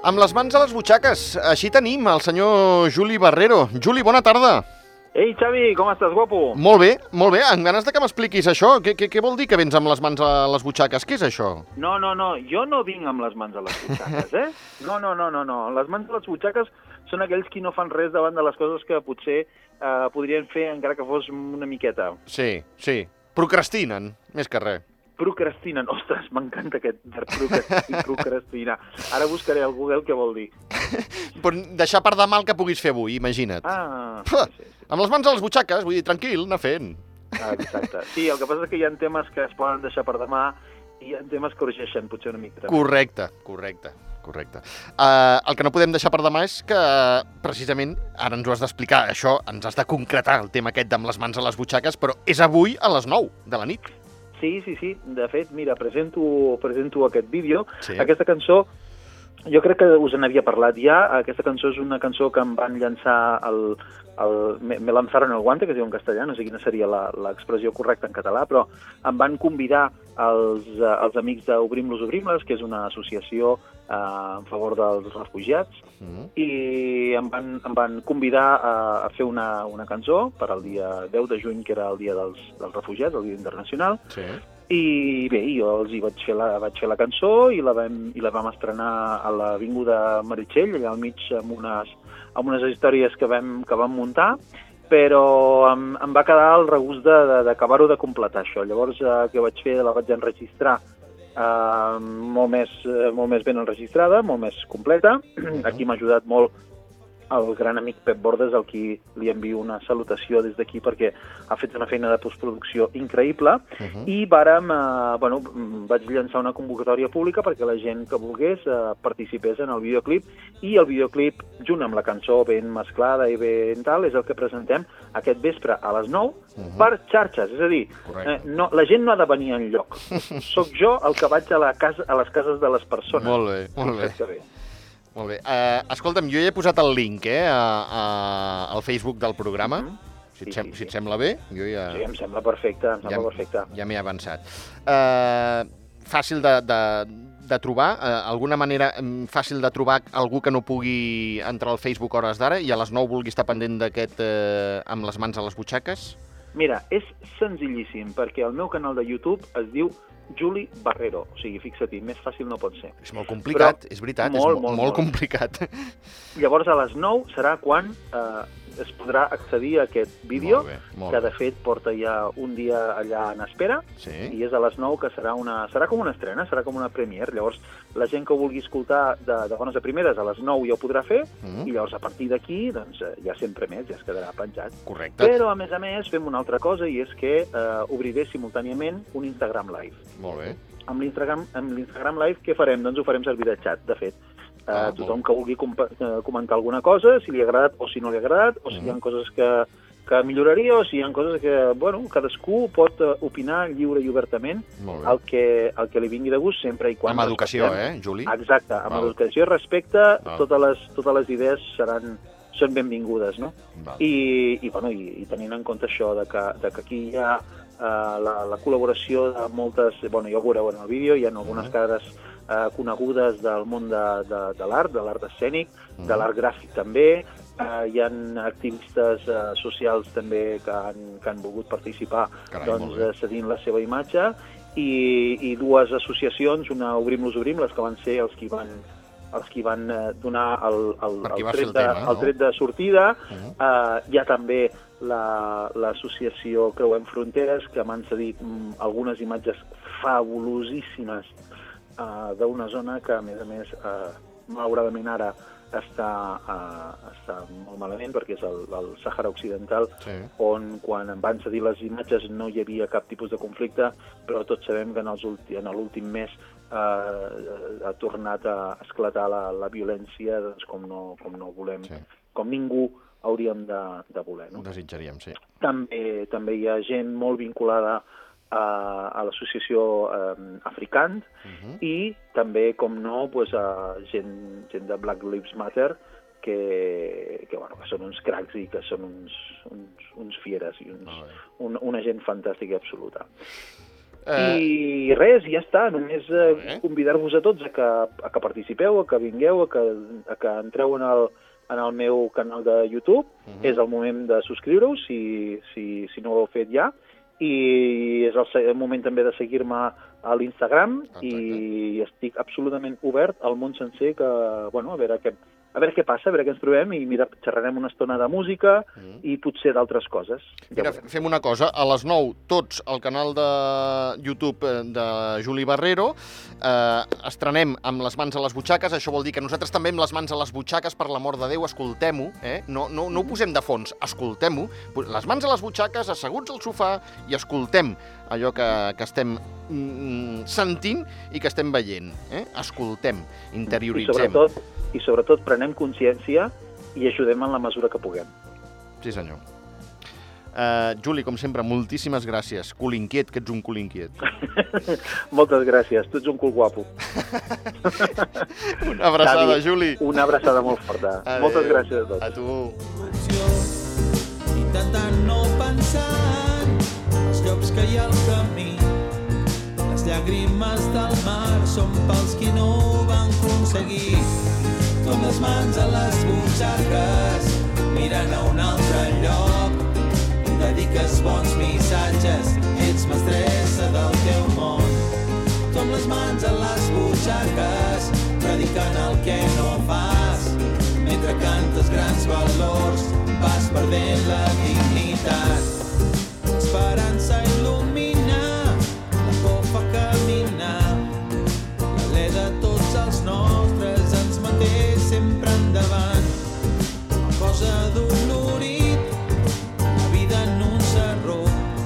Amb les mans a les butxaques, així tenim el senyor Juli Barrero. Juli, bona tarda. Ei, Xavi, com estàs, guapo? Molt bé, amb ganes de que m'expliquis això. Què vol dir que vens amb les mans a les butxaques? Què és això? No, jo no vinc amb les mans a les butxaques, eh? No. Les mans a les butxaques són aquells qui no fan res davant de les coses que potser podrien fer encara que fos una miqueta. Sí. Procrastinen, més que res. Procrastinen. Ostres, m'encanta aquest verb, procrastinar. Ara buscaré al Google què vol dir. Deixar per demà el que puguis fer avui, imagina't. Sí. Amb les mans a les butxaques, vull dir, tranquil, anar fent. Exacte. Sí, el que passa és que hi ha temes que es poden deixar per demà i hi ha temes que urgeixen potser una mica. Correcte. El que no podem deixar per demà és que, precisament, ara ens ho has d'explicar, això, ens has de concretar el tema aquest d'amb les mans a les butxaques, però és avui a les 9 de la nit. Sí. De fet, mira, presento aquest vídeo. Sí. Aquesta cançó, jo crec que us n'havia parlat ja. Aquesta cançó és una cançó que em van llançar me lanzaron el guante, que es diu en castellà, no sé quina seria l'expressió correcta en català, però em van convidar els amics d'Obrim los Obrim-les, que és una associació en favor dels refugiats, i em van convidar a fer una cançó per al dia 10 de juny, que era el dia dels refugiats, el dia internacional. Sí. I bé, jo els hi vaig fer la cançó i la vam estrenar a l'Avinguda Meritxell, allà al mig, amb unes històries que vam muntar, però em va quedar el regust d'acabar-ho de completar, això. Llavors, què vaig fer? La vaig enregistrar molt més ben enregistrada, molt més completa. Aquí m'ha ajudat molt el gran amic Pep Bordes, al qui li envio una salutació des d'aquí perquè ha fet una feina de postproducció increïble, i vaig llançar una convocatòria pública perquè la gent que volgués participés en el videoclip, i el videoclip, junt amb la cançó ben mesclada i ben tal, és el que presentem aquest vespre a les 9 per xarxes, és a dir, la gent no ha de venir enlloc. Soc jo el que vaig a les cases de les persones. Molt bé. Molt bé. Escolta'm, jo ja he posat el link al Facebook del programa, si et sembla bé. Sí, em sembla perfecte, Ja m'he avançat. Fàcil de trobar, alguna manera fàcil de trobar algú que no pugui entrar al Facebook a hores d'ara i a les 9 vulgui estar pendent d'aquest amb les mans a les butxaques? Mira, és senzillíssim, perquè el meu canal de YouTube es diu Juli Barrero, o sigui, fixa-t'hi, més fàcil no pot ser. És molt complicat, és veritat, és molt complicat. Llavors, a les 9 serà quan es podrà accedir a aquest vídeo, que de fet porta ja un dia allà en espera, i és a les 9 que serà com una estrena, serà com una premiere. Llavors, la gent que ho vulgui escoltar de bones a primeres, a les 9 ja ho podrà fer, i llavors a partir d'aquí doncs, ja sempre més, ja es quedarà penjat. Correcte. Però, a més, fem una altra cosa, i és que obriré simultàniament un Instagram Live. Molt bé. Amb l'Instagram Live què farem? Doncs ho farem servir de xat, de fet. Tothom que vulgui comentar alguna cosa, si li ha agradat o si no li ha agradat, o si hi ha coses que milloraria, o si hi ha coses que, cadascú pot opinar lliure i obertament el que li vingui de gust, sempre i quan... Amb educació, Juli? Exacte, amb educació i respecte, totes les idees són benvingudes, no? I tenint en compte això de que aquí hi ha la col·laboració de moltes... jo ho veureu en el vídeo, hi ha algunes cares conegudes del món de l'art escènic, de l'art gràfic també. Hi ha activistes socials també que han volgut participar cedint la seva imatge, i dues associacions, una Obrim los Obrim, les que van ser els qui van donar el tret de sortida. Hi ha també l'associació Creuem Fronteres, que m'han cedit algunes imatges fabulosíssimes d'una zona que, a més, malauradament ara està molt malament, perquè és el Sàhara Occidental, on quan em van cedir les imatges no hi havia cap tipus de conflicte, però tots sabem que en l'últim mes ha tornat a esclatar la violència, doncs, com no volem, com ningú hauríem de voler. Ho desitjaríem, sí. També hi ha gent molt vinculada a l'associació Africans, i també, com no, gent de Black Lives Matter, que són uns cracs i que són uns fieres i una gent fantàstica i absoluta. I res, ja està, només convidar-vos a tots a que participeu, a que vingueu, a que entreu en el meu canal de YouTube. És el moment de subscriure-us, si no ho heu fet ja, i és el moment també de seguir-me a l'Instagram, i estic absolutament obert al món sencer, que, bueno, a veure què passa, a veure què ens trobem, i mira, xerrarem una estona de música i potser d'altres coses. Mira, fem una cosa, a les 9, tots al canal de YouTube de Juli Barrero, estrenem amb les mans a les butxaques, això vol dir que nosaltres també amb les mans a les butxaques, per l'amor de Déu, escoltem-ho, no ho posem de fons, escoltem-ho, les mans a les butxaques, asseguts al sofà, i escoltem allò que estem sentint i que estem veient, escoltem, interioritzem. I sobretot prenem consciència i ajudem en la mesura que puguem. Sí, senyor. Juli, com sempre, moltíssimes gràcies. Cul inquiet, que ets un cul inquiet. Moltes gràcies, tu ets un cul guapo. Una abraçada, Juli. Una abraçada molt forta. Adeu. Moltes gràcies a tots. A tu. Intentant no pensar els llops que hi ha al camí. Les llàgrimes del mar són pels qui no ho van aconseguir. Tu amb les mans a les butxaques, mirant a un altre lloc. Dediques bons missatges, ets mestressa del teu món. Tu amb les mans a les butxaques, predicant el que no fas. Mentre cantes grans valors, vas perdent la dignitat. L'esperança il·lumina, la por fa caminar. L'alè de tots els nostres ens manté sempre endavant. Una cosa dolorit, la vida en un serró.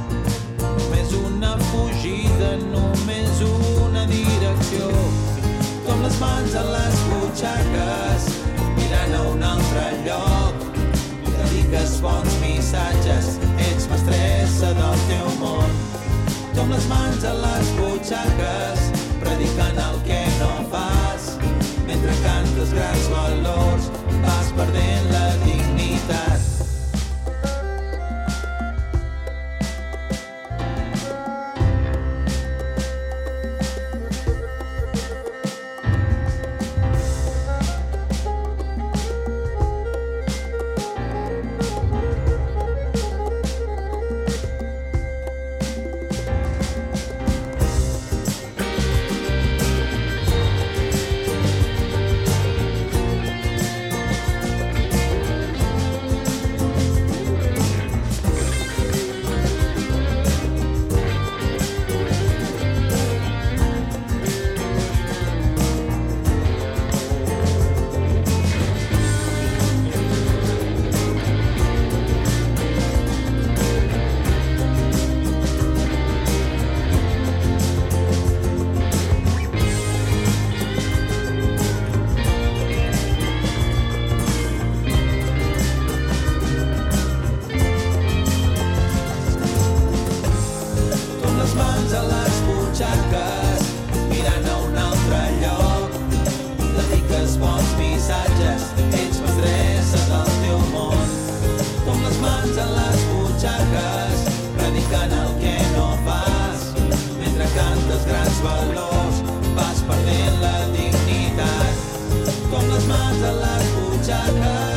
Només una fugida, només una direcció. Tu amb les mans a les butxaques, mirant a un altre lloc. Dediques bons missatges, ets mestressa del teu món. Tu amb les mans a les butxaques, predicant el que no fas. Mentre cantes grans valors, vas perdent la dignitat. Valors, vas perdent la dignitat. Com les mans a les butxaques.